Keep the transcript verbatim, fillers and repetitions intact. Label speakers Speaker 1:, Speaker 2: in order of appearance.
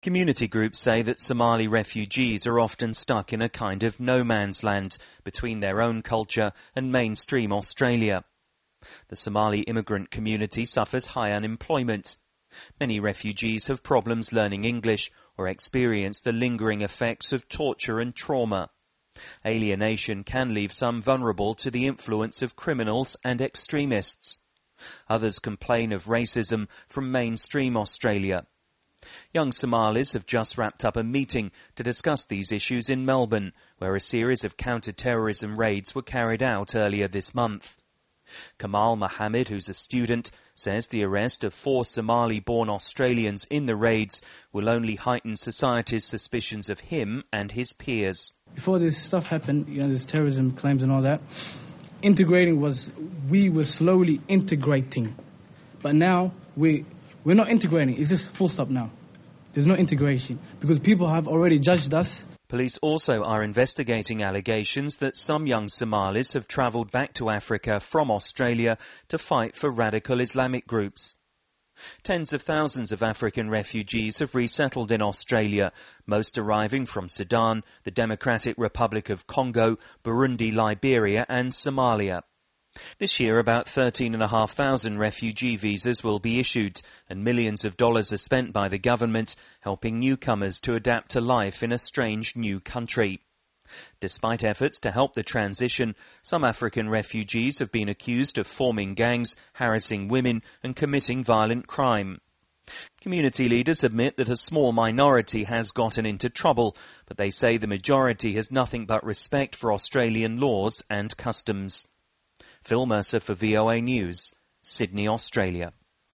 Speaker 1: Community groups say that Somali refugees are often stuck in a kind of no man's land between their own culture and mainstream Australia. The Somali immigrant community suffers high unemployment. Many refugees have problems learning English or experience the lingering effects of torture and trauma. Alienation can leave some vulnerable to the influence of criminals and extremists. Others complain of racism from mainstream Australia. Young Somalis have just wrapped up a meeting to discuss these issues in Melbourne, where a series of counter-terrorism raids were carried out earlier this month. Kamal Mohammed, who's a student, says the arrest of four Somali-born Australians in the raids will only heighten society's suspicions of him and his peers.
Speaker 2: Before this stuff happened, you know, there's terrorism claims and all that, integrating was, we were slowly integrating. But now we, we're not integrating, it's just full stop now. There's no integration because people have already judged us.
Speaker 1: Police also are investigating allegations that some young Somalis have travelled back to Africa from Australia to fight for radical Islamic groups. Tens of thousands of African refugees have resettled in Australia, most arriving from Sudan, the Democratic Republic of Congo, Burundi, Liberia and Somalia. This year, about thirteen and a half thousand refugee visas will be issued, and millions of dollars are spent by the government helping newcomers to adapt to life in a strange new country. Despite efforts to help the transition, some African refugees have been accused of forming gangs, harassing women and committing violent crime. Community leaders admit that a small minority has gotten into trouble, but they say the majority has nothing but respect for Australian laws and customs. Phil Mercer for V O A News, Sydney, Australia.